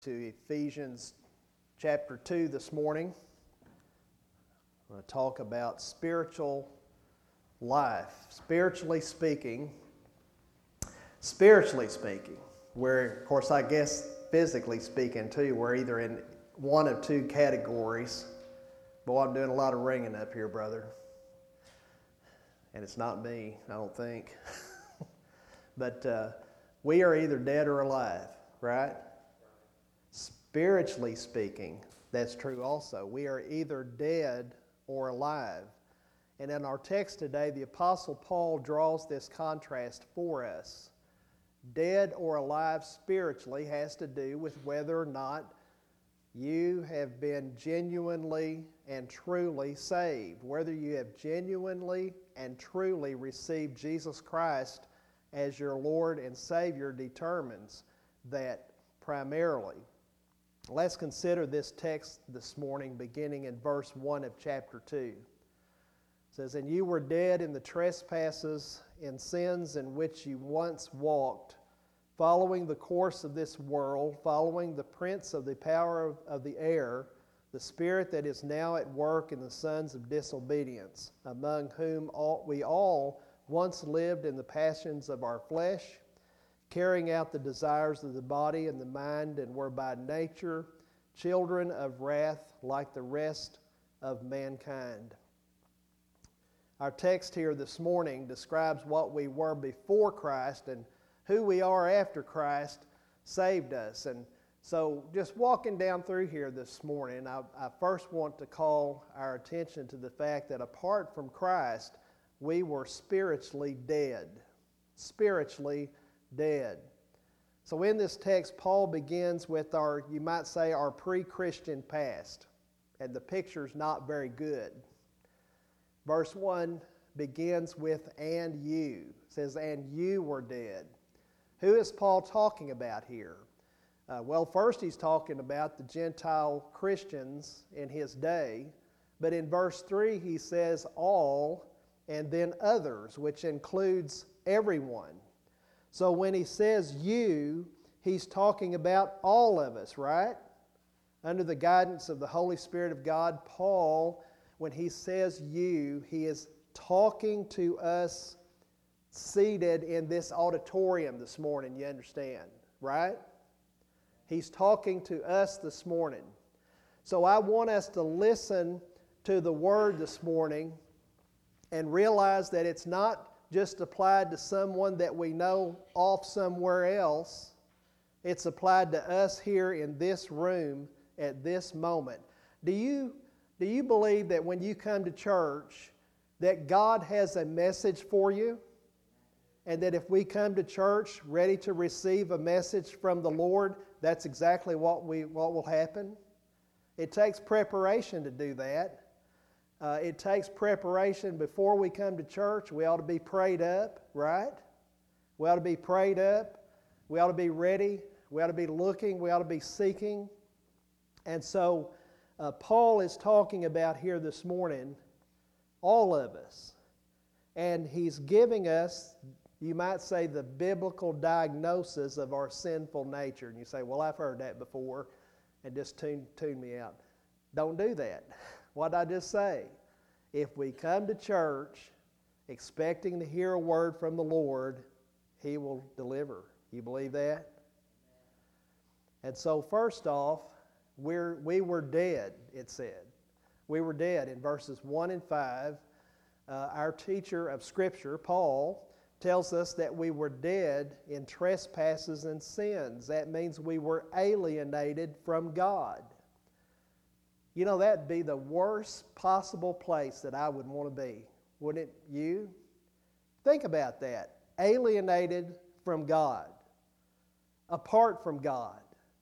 To Ephesians chapter 2 this morning. I'm going to talk about spiritual life, spiritually speaking, where, of course, I guess physically speaking too, we're either in one of two categories. Boy, I'm doing a lot of ringing up here, brother. And it's not me, I don't think. But we are either dead or alive, right? Spiritually speaking, that's true also. We are either dead or alive. And in our text today, the Apostle Paul draws this contrast for us. Dead or alive spiritually has to do with whether or not you have been genuinely and truly saved. Whether you have genuinely and truly received Jesus Christ as your Lord and Savior determines that primarily. Let's consider this text this morning beginning in verse 1 of chapter 2. It says, "And you were dead in the trespasses and sins in which you once walked, following the course of this world, following the prince of the power of the air, the spirit that is now at work in the sons of disobedience, among whom we all once lived in the passions of our flesh, carrying out the desires of the body and the mind, and were by nature children of wrath like the rest of mankind." Our text here this morning describes what we were before Christ and who we are after Christ saved us. And so just walking down through here this morning, I first want to call our attention to the fact that apart from Christ, we were spiritually dead. Spiritually dead. So in this text, Paul begins with you might say, our pre-Christian past. And the picture's not very good. Verse 1 begins with, "And you." It says, "And you were dead." Who is Paul talking about here? Well, first he's talking about the Gentile Christians in his day. But in verse 3 he says all and then others, which includes everyone. So when he says you, he's talking about all of us, right? Under the guidance of the Holy Spirit of God, Paul, when he says you, he is talking to us seated in this auditorium this morning, you understand, right? He's talking to us this morning. So I want us to listen to the Word this morning and realize that it's not just applied to someone that we know off somewhere else. It's applied to us here in this room at this moment. Do you believe that when you come to church that God has a message for you? And that if we come to church ready to receive a message from the Lord, that's exactly what will happen? It takes preparation to do that. It takes preparation before we come to church. We ought to be prayed up, right? We ought to be prayed up. We ought to be ready. We ought to be looking. We ought to be seeking. And so Paul is talking about here this morning all of us. And he's giving us, you might say, the biblical diagnosis of our sinful nature. And you say, well, I've heard that before, and just tune me out. Don't do that. What did I just say? If we come to church expecting to hear a word from the Lord, He will deliver. You believe that? And so first off, we were dead, it said. We were dead. In verses 1 and 5, our teacher of Scripture, Paul, tells us that we were dead in trespasses and sins. That means we were alienated from God. You know, that'd be the worst possible place that I would want to be, wouldn't it, you? Think about that. Alienated from God. Apart from God.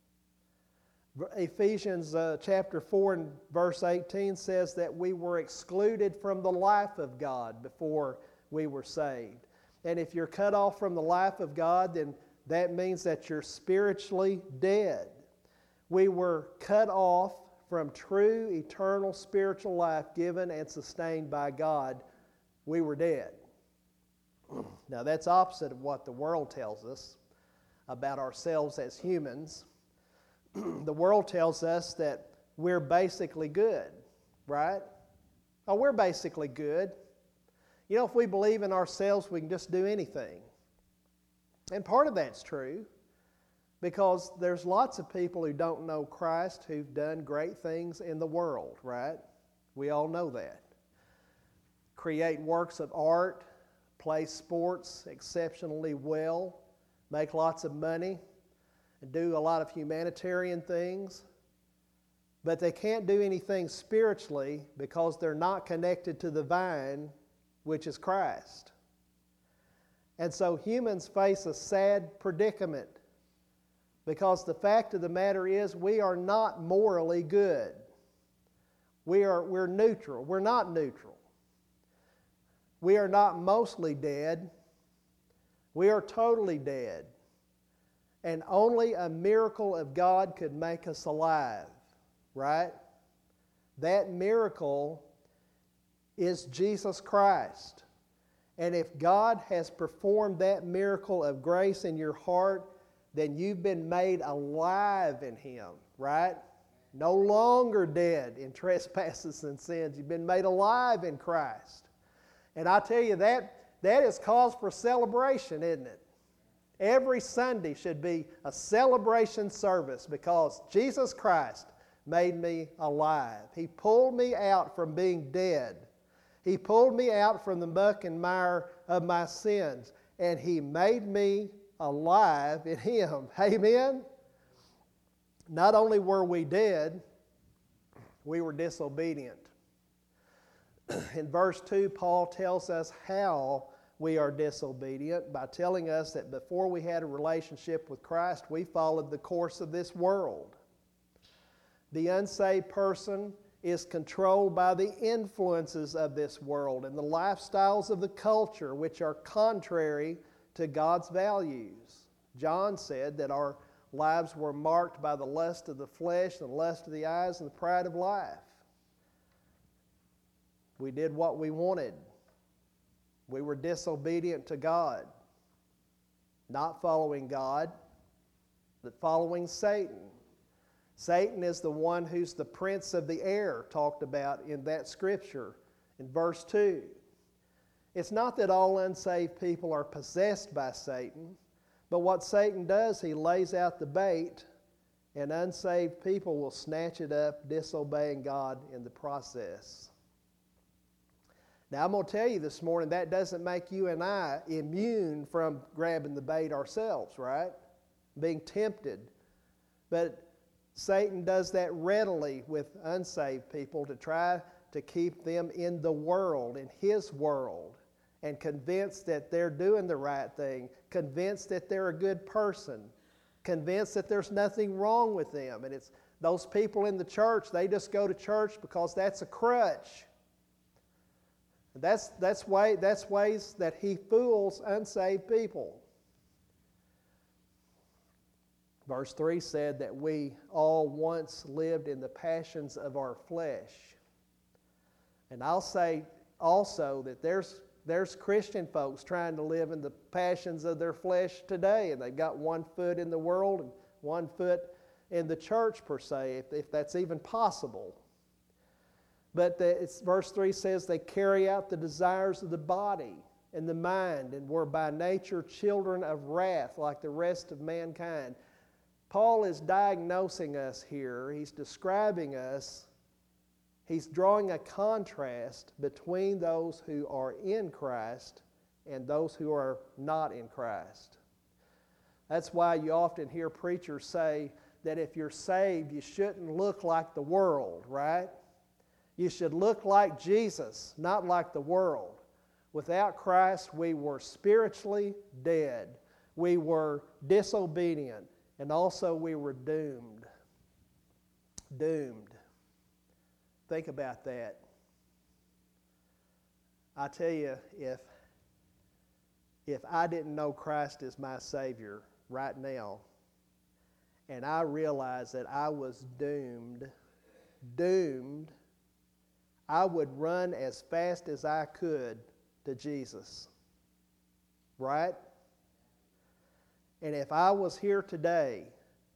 Ephesians chapter 4 and verse 18 says that we were excluded from the life of God before we were saved. And if you're cut off from the life of God, then that means that you're spiritually dead. We were cut off from true, eternal, spiritual life given and sustained by God. We were dead. Now that's opposite of what the world tells us about ourselves as humans. the world tells us that we're basically good, right? Oh, we're basically good. You know, if we believe in ourselves, we can just do anything. And part of that's true, because there's lots of people who don't know Christ who've done great things in the world, right? We all know that. Create works of art, play sports exceptionally well, make lots of money, and do a lot of humanitarian things. But they can't do anything spiritually because they're not connected to the vine, which is Christ. And so humans face a sad predicament, because the fact of the matter is we are not morally good. We're neutral. We're not neutral. We are not mostly dead. We are totally dead. And only a miracle of God could make us alive, right? That miracle is Jesus Christ. And if God has performed that miracle of grace in your heart, then you've been made alive in Him, right? No longer dead in trespasses and sins. You've been made alive in Christ. And I tell you, that is cause for celebration, isn't it? Every Sunday should be a celebration service, because Jesus Christ made me alive. He pulled me out from being dead. He pulled me out from the muck and mire of my sins, and He made me alive in Him. Amen? Not only were we dead, we were disobedient. In verse 2, Paul tells us how we are disobedient by telling us that before we had a relationship with Christ, we followed the course of this world. The unsaved person is controlled by the influences of this world and the lifestyles of the culture, which are contrary to God's values. John said that our lives were marked by the lust of the flesh, the lust of the eyes, and the pride of life. We did what we wanted. We were disobedient to God, not following God, but following Satan. Satan is the one who's the prince of the air, talked about in that scripture in verse 2. It's not that all unsaved people are possessed by Satan, but what Satan does, he lays out the bait, and unsaved people will snatch it up, disobeying God in the process. Now, I'm going to tell you this morning, that doesn't make you and I immune from grabbing the bait ourselves, right? Being tempted. But Satan does that readily with unsaved people to try to keep them in the world, in his world, and convinced that they're doing the right thing, convinced that they're a good person, convinced that there's nothing wrong with them. And it's those people in the church, they just go to church because that's a crutch. That's ways that he fools unsaved people. Verse 3 said that we all once lived in the passions of our flesh. And I'll say also that there's Christian folks trying to live in the passions of their flesh today, and they've got one foot in the world and one foot in the church, per se, if that's even possible. But verse 3 says they carry out the desires of the body and the mind, and were by nature children of wrath like the rest of mankind. Paul is diagnosing us here. He's describing us. He's drawing a contrast between those who are in Christ and those who are not in Christ. That's why you often hear preachers say that if you're saved, you shouldn't look like the world, right? You should look like Jesus, not like the world. Without Christ, we were spiritually dead. We were disobedient. And also we were doomed. Doomed. Think about that. I tell you, if I didn't know Christ as my Savior right now, and I realized that I was doomed, I would run as fast as I could to Jesus. Right? And if I was here today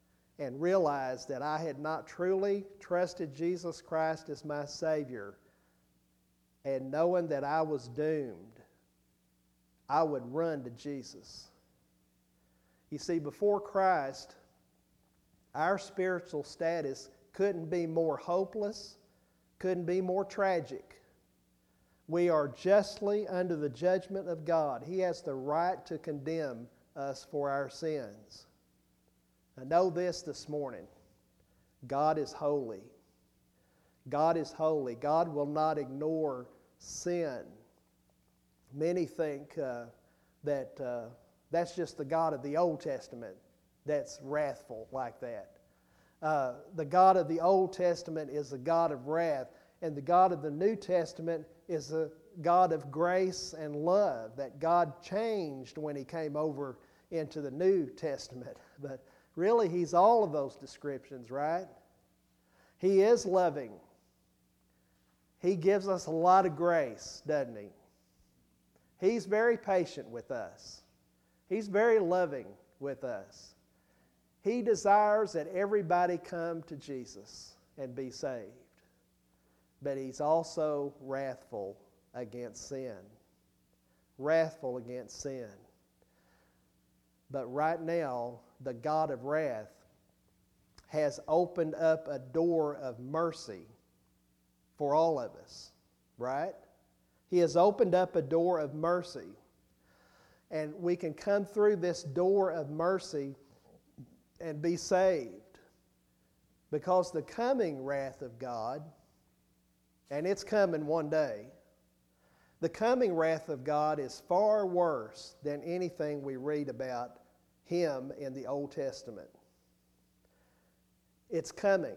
and realized that I had not truly trusted Jesus Christ as my Savior, and knowing that I was doomed, I would run to Jesus. You see, before Christ, our spiritual status couldn't be more hopeless, couldn't be more tragic. We are justly under the judgment of God. He has the right to condemn us for our sins. Now know this morning. God is holy. God is holy. God will not ignore sin. Many think that that's just the God of the Old Testament that's wrathful like that. The God of the Old Testament is the God of wrath, and the God of the New Testament is the God of grace and love, that God changed when He came over into the New Testament. But really, He's all of those descriptions, right? He is loving. He gives us a lot of grace, doesn't He? He's very patient with us. He's very loving with us. He desires that everybody come to Jesus and be saved. But He's also wrathful against sin. Wrathful against sin. But right now, the God of wrath has opened up a door of mercy for all of us, right? He has opened up a door of mercy. And we can come through this door of mercy and be saved. Because the coming wrath of God, and it's coming one day, the coming wrath of God is far worse than anything we read about Him in the Old Testament. It's coming.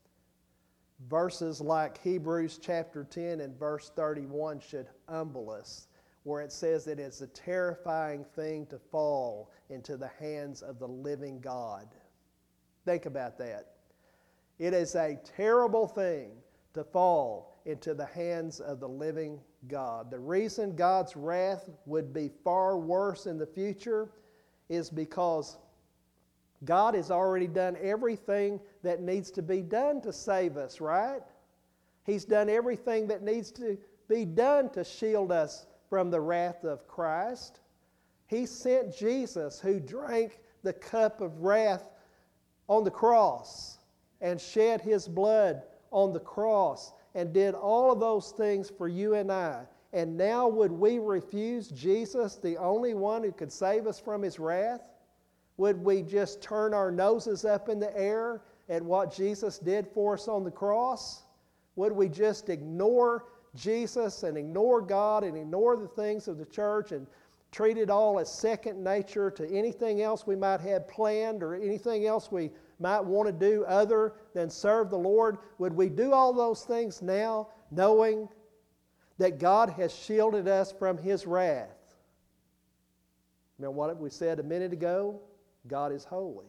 Verses like Hebrews chapter 10 and verse 31 should humble us, where it says that it's a terrifying thing to fall into the hands of the living God. Think about that. It is a terrible thing to fall into the hands of the living God. The reason God's wrath would be far worse in the future is because God has already done everything that needs to be done to save us, right? He's done everything that needs to be done to shield us from the wrath of Christ. He sent Jesus, who drank the cup of wrath on the cross and shed His blood on the cross and did all of those things for you and I. And now would we refuse Jesus, the only one who could save us from His wrath? Would we just turn our noses up in the air at what Jesus did for us on the cross? Would we just ignore Jesus and ignore God and ignore the things of the church and treat it all as second nature to anything else we might have planned or anything else we might want to do other than serve the Lord? Would we do all those things now, knowing that God has shielded us from His wrath? Remember what we said a minute ago? God is holy.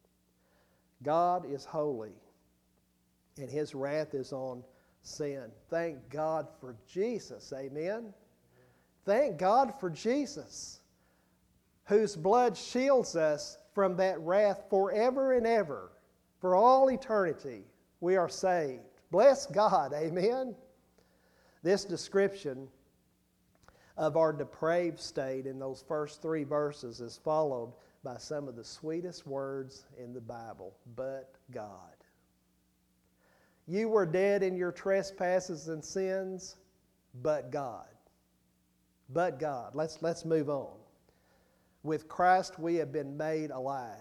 God is holy, and His wrath is on sin. Thank God for Jesus. Amen. Thank God for Jesus, whose blood shields us from that wrath forever and ever. For all eternity, we are saved. Bless God. Amen. This description of our depraved state in those first 3 verses is followed by some of the sweetest words in the Bible. But God. You were dead in your trespasses and sins, but God. But God. Let's move on. With Christ we have been made alive.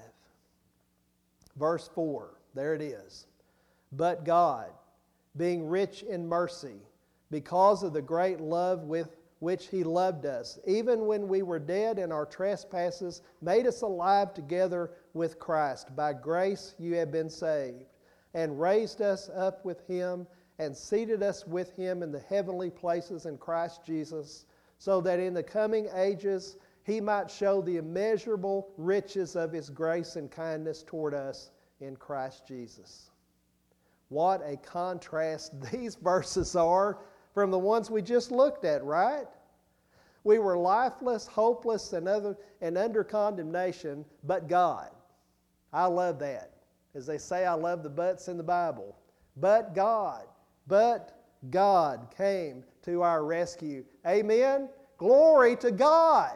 Verse 4, there it is. But God, being rich in mercy, because of the great love with which He loved us, even when we were dead in our trespasses, made us alive together with Christ. By grace you have been saved, and raised us up with Him, and seated us with Him in the heavenly places in Christ Jesus, so that in the coming ages He might show the immeasurable riches of His grace and kindness toward us in Christ Jesus. What a contrast these verses are from the ones we just looked at, right? We were lifeless, hopeless, and under condemnation, but God. I love that. As they say, I love the buts in the Bible. But God came to our rescue. Amen? Glory to God.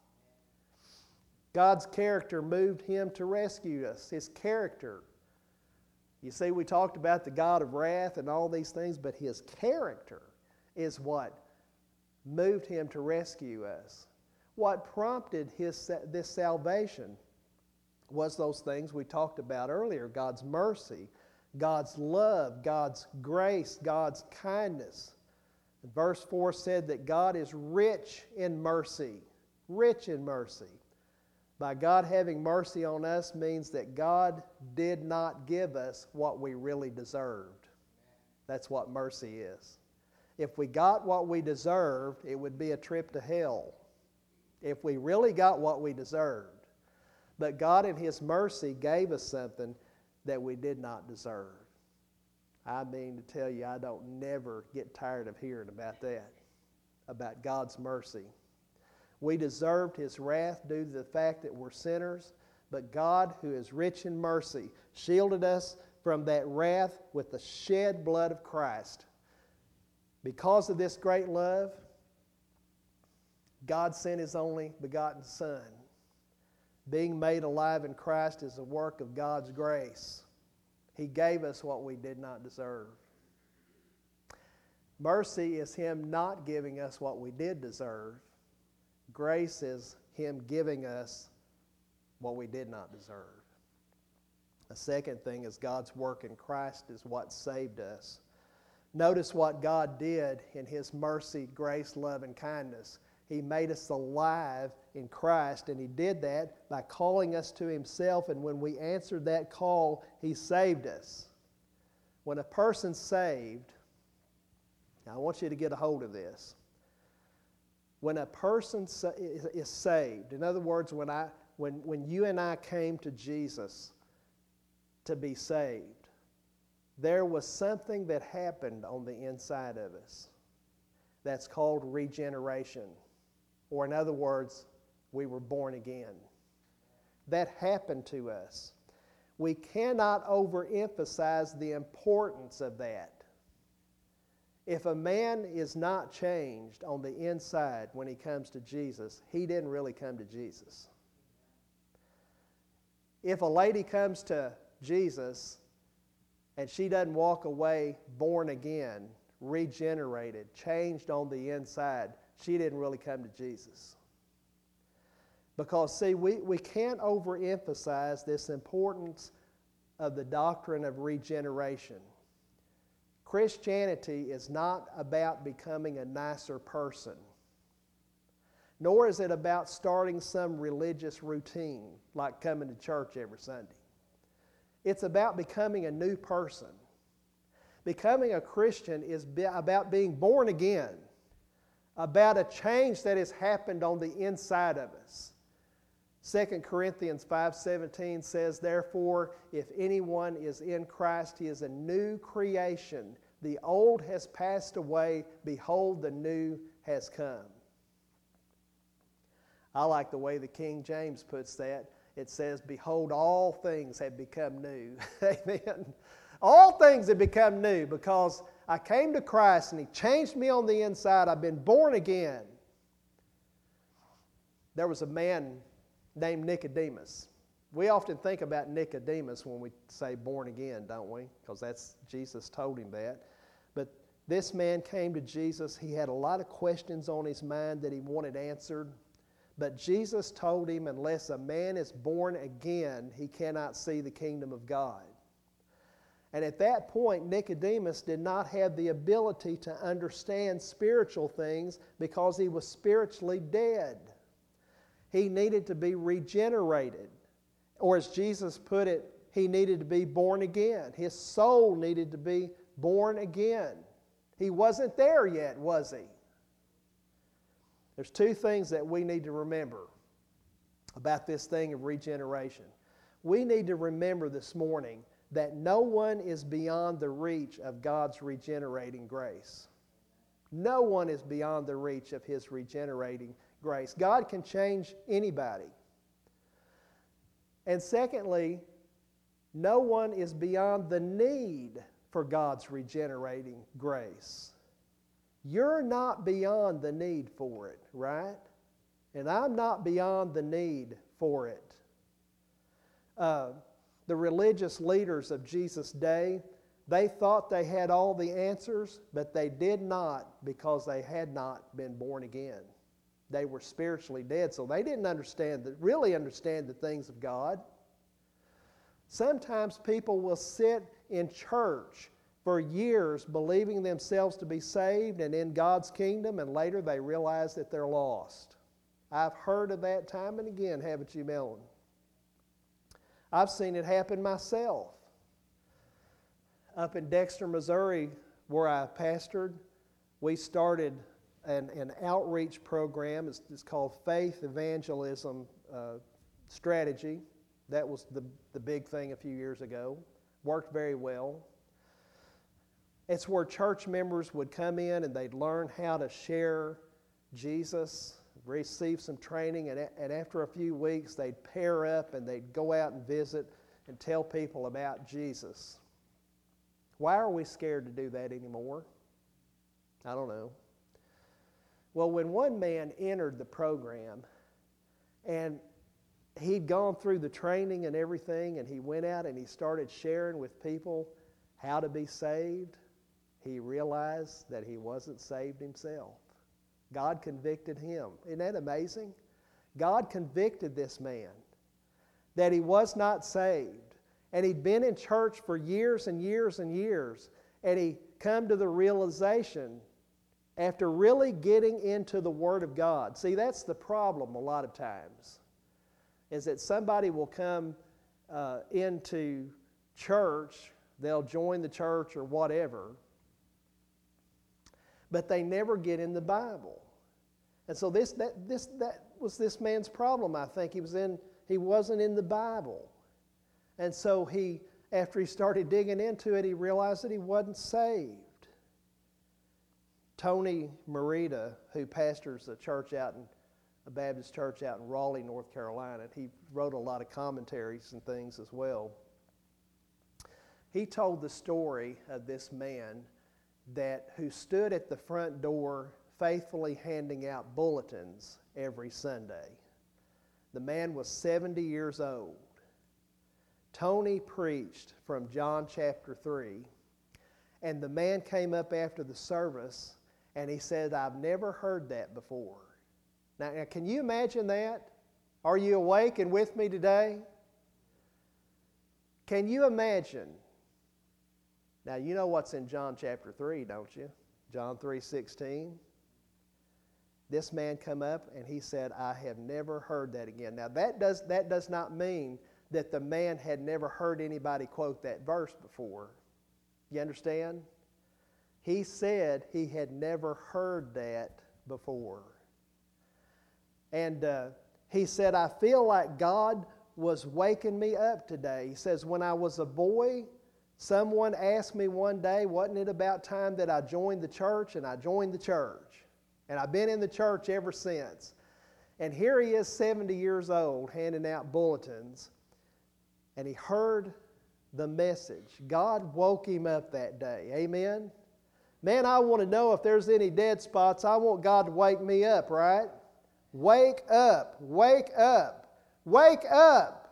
God's character moved him to rescue us. His character. You see, we talked about the God of wrath and all these things, but his character is what moved him to rescue us. What prompted this salvation was those things we talked about earlier. God's mercy, God's love, God's grace, God's kindness. And verse 4 said that God is rich in mercy. Rich in mercy. By God having mercy on us means that God did not give us what we really deserved. That's what mercy is. If we got what we deserved, it would be a trip to hell. If we really got what we deserved. But God in His mercy gave us something that we did not deserve. I mean to tell you, I don't never get tired of hearing about that, about God's mercy. We deserved His wrath due to the fact that we're sinners, but God, who is rich in mercy, shielded us from that wrath with the shed blood of Christ. Because of this great love, God sent His only begotten Son. Being made alive in Christ is a work of God's grace. He gave us what we did not deserve. Mercy is Him not giving us what we did deserve. Grace is Him giving us what we did not deserve. The second thing is God's work in Christ is what saved us. Notice what God did in His mercy, grace, love, and kindness. He made us alive in Christ, and He did that by calling us to Himself, and when we answered that call, He saved us. When a person's saved, now I want you to get a hold of this. When a person is saved, in other words, when you and I came to Jesus to be saved, there was something that happened on the inside of us. That's called regeneration. Or in other words, we were born again. That happened to us. We cannot overemphasize the importance of that. If a man is not changed on the inside when he comes to Jesus, he didn't really come to Jesus. If a lady comes to Jesus and she doesn't walk away born again, regenerated, changed on the inside, she didn't really come to Jesus. Because, see, we can't overemphasize this importance of the doctrine of regeneration. Christianity is not about becoming a nicer person, nor is it about starting some religious routine like coming to church every Sunday. It's about becoming a new person. Becoming a Christian is about being born again, about a change that has happened on the inside of us. 2 Corinthians 5:17 says, "Therefore, if anyone is in Christ, he is a new creation. The old has passed away. Behold, the new has come." I like the way the King James puts that. It says, "Behold, all things have become new." Amen. All things have become new because I came to Christ and He changed me on the inside. I've been born again. There was a man named Nicodemus. We often think about Nicodemus when we say born again, don't we? Because that's Jesus told him that. But this man came to Jesus. He had a lot of questions on his mind that he wanted answered. But Jesus told him, unless a man is born again, he cannot see the kingdom of God. And at that point, Nicodemus did not have the ability to understand spiritual things because he was spiritually dead. He needed to be regenerated. Or as Jesus put it, he needed to be born again. His soul needed to be born again. He wasn't there yet, was he? There's two things that we need to remember about this thing of regeneration. We need to remember this morning that no one is beyond the reach of God's regenerating grace. No one is beyond the reach of His regenerating grace. God can change anybody. And secondly, No one is beyond the need for God's regenerating grace. You're not beyond the need for it, right? And I'm not beyond the need for it. The religious leaders of Jesus' day, they thought they had all the answers, but they did not, because they had not been born again. They were spiritually dead, so they didn't really understand the things of God. Sometimes people will sit in church for years believing themselves to be saved and in God's kingdom, and later they realize that they're lost. I've heard of that time and again, haven't you, Melon? I've seen it happen myself. Up in Dexter, Missouri, where I pastored, we started an outreach program. It's called Faith Evangelism Strategy. That was the big thing a few years ago. Worked very well. It's where church members would come in and they'd learn how to share Jesus, receive some training, and after a few weeks they'd pair up and they'd go out and visit and tell people about Jesus. Why are we scared to do that anymore? I don't know. Well, when one man entered the program and he'd gone through the training and everything, and he went out and he started sharing with people how to be saved, he realized that he wasn't saved himself. God convicted him. Isn't that amazing? God convicted this man that he was not saved. And he'd been in church for years and years and years. And he come to the realization after really getting into the Word of God. See, that's the problem a lot of times, is that somebody will come into church, they'll join the church or whatever, but they never get in the Bible. And so that was this man's problem, I think. He wasn't in the Bible. And so after he started digging into it, he realized that he wasn't saved. Tony Merida, who pastors a Baptist church out in Raleigh, North Carolina, he wrote a lot of commentaries and things as well. He told the story of this man who stood at the front door faithfully handing out bulletins every Sunday. The man was 70 years old. Tony preached from John chapter 3, and the man came up after the service and he said, "I've never heard that before." Now, can you imagine that? Are you awake and with me today? Can you imagine? Now, you know what's in John chapter 3, don't you? John 3:16. This man come up and he said, "I have never heard that again." Now, that does not mean that the man had never heard anybody quote that verse before. You understand? He said he had never heard that before. And he said, "I feel like God was waking me up today." He says, "When I was a boy, someone asked me one day, wasn't it about time that I joined the church?" And I joined the church. And I've been in the church ever since. And here he is, 70 years old, handing out bulletins. And he heard the message. God woke him up that day. Amen? Man, I want to know if there's any dead spots. I want God to wake me up, right? Wake up. Wake up. Wake up.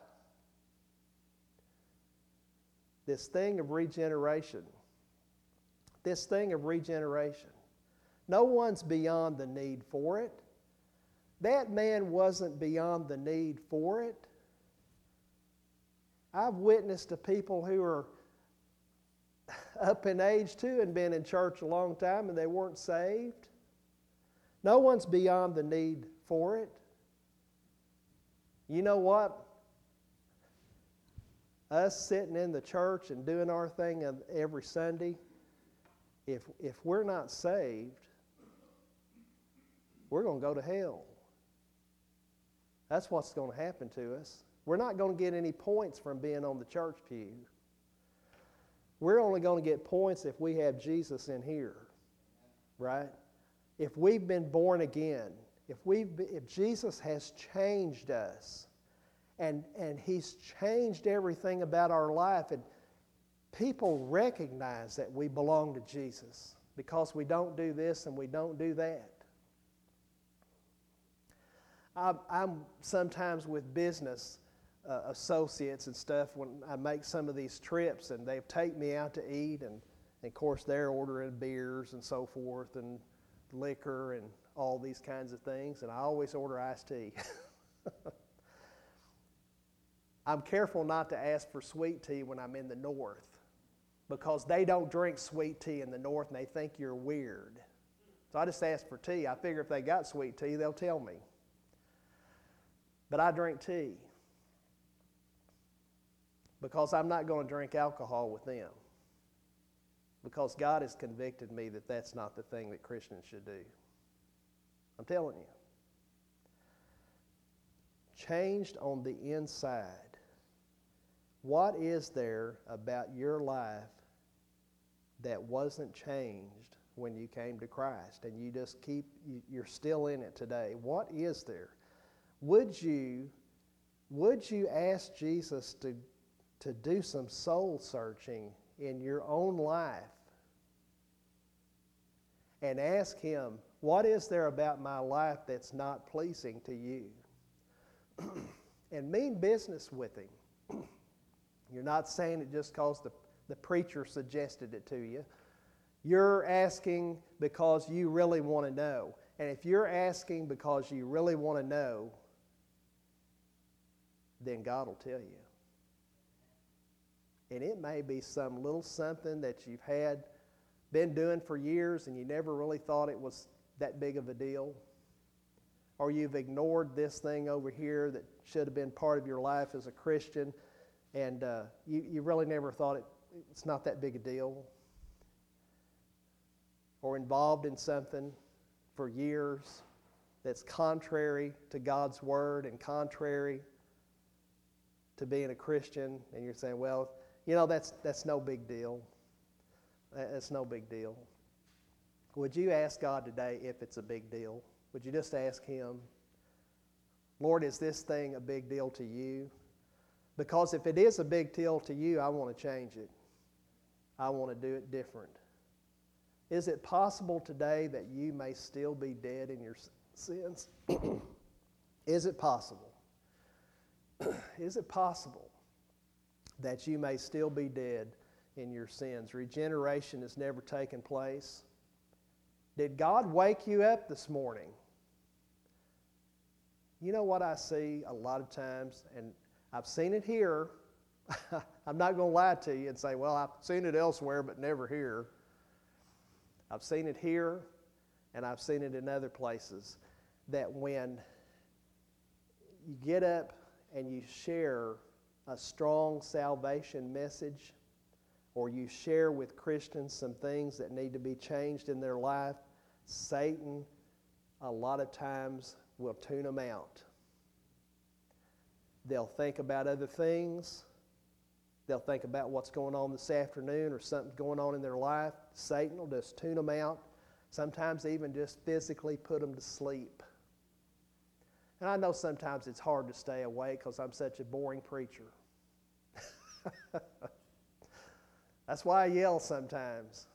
This thing of regeneration. This thing of regeneration. No one's beyond the need for it. That man wasn't beyond the need for it. I've witnessed to people who are up in age too and been in church a long time and they weren't saved. No one's beyond the need for it. You know what? Us sitting in the church and doing our thing every Sunday, if we're not saved, we're going to go to hell. That's what's going to happen to us. We're not going to get any points from being on the church pew. We're only going to get points if we have Jesus in here, right? If we've been born again, if Jesus has changed us, And He's changed everything about our life. And people recognize that we belong to Jesus because we don't do this and we don't do that. I'm sometimes with business associates and stuff when I make some of these trips, and they take me out to eat, and of course they're ordering beers and so forth and liquor and all these kinds of things, and I always order iced tea. I'm careful not to ask for sweet tea when I'm in the north because they don't drink sweet tea in the north and they think you're weird. So I just ask for tea. I figure if they got sweet tea, they'll tell me. But I drink tea because I'm not going to drink alcohol with them, because God has convicted me that that's not the thing that Christians should do. I'm telling you. Changed on the inside. What is there about your life that wasn't changed when you came to Christ and you're still in it today? What is there? Would you ask Jesus to do some soul searching in your own life and ask Him, what is there about my life that's not pleasing to you? And mean business with Him. You're not saying it just because the preacher suggested it to you. You're asking because you really want to know. And if you're asking because you really want to know, then God will tell you. And it may be some little something that you've been doing for years and you never really thought it was that big of a deal. Or you've ignored this thing over here that should have been part of your life as a Christian, and you really never thought it's not that big a deal. Or involved in something for years that's contrary to God's Word and contrary to being a Christian, and you're saying, well, that's no big deal. That's no big deal. Would you ask God today if it's a big deal? Would you just ask Him, Lord, is this thing a big deal to you? Because if it is a big deal to you, I want to change it. I want to do it different. Is it possible today that you may still be dead in your sins? Is it possible? Is it possible that you may still be dead in your sins? Regeneration has never taken place. Did God wake you up this morning? You know what I see a lot of times, and I've seen it here. I'm not going to lie to you and say, well, I've seen it elsewhere but never here. I've seen it here, and I've seen it in other places, that when you get up and you share a strong salvation message, or you share with Christians some things that need to be changed in their life, Satan a lot of times will tune them out. They'll think about other things. They'll think about what's going on this afternoon or something going on in their life. Satan will just tune them out, sometimes even just physically put them to sleep. And I know sometimes it's hard to stay awake because I'm such a boring preacher. That's why I yell sometimes.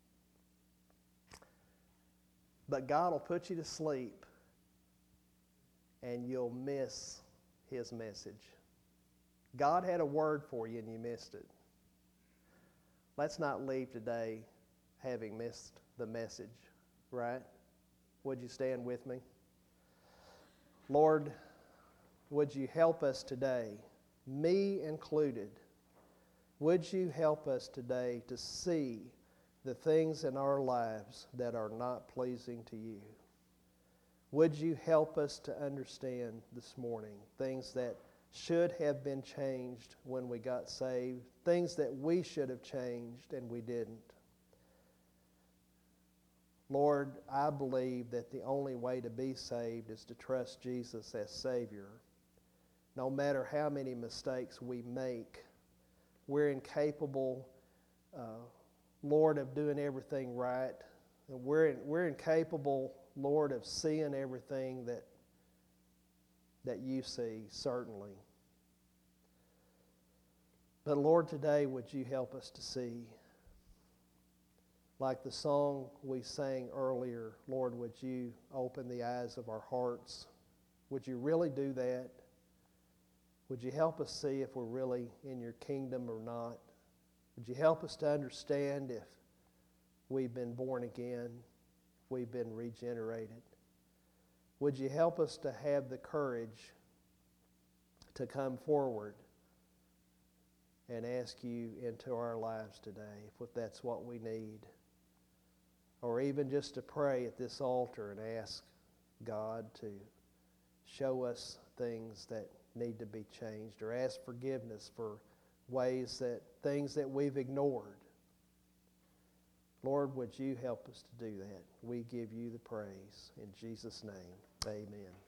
But God will put you to sleep and you'll miss His message. God had a word for you and you missed it. Let's not leave today having missed the message, right? Would you stand with me? Lord, would you help us today, me included? Would you help us today to see the things in our lives that are not pleasing to you? Would you help us to understand this morning things that should have been changed when we got saved, things that we should have changed and we didn't? Lord, I believe that the only way to be saved is to trust Jesus as Savior. No matter how many mistakes we make, we're incapable, Lord, of doing everything right. And we're incapable, Lord, of seeing everything that you see, certainly. But Lord, today would you help us to see, like the song we sang earlier, Lord, would you open the eyes of our hearts? Would you really do that? Would you help us see if we're really in your kingdom or not? Would you help us to understand if we've been born again, if we've been regenerated? Would you help us to have the courage to come forward and ask you into our lives today, if that's what we need? Or even just to pray at this altar and ask God to show us things that need to be changed, or ask forgiveness for things that we've ignored. Lord, would you help us to do that? We give you the praise. In Jesus' name, amen.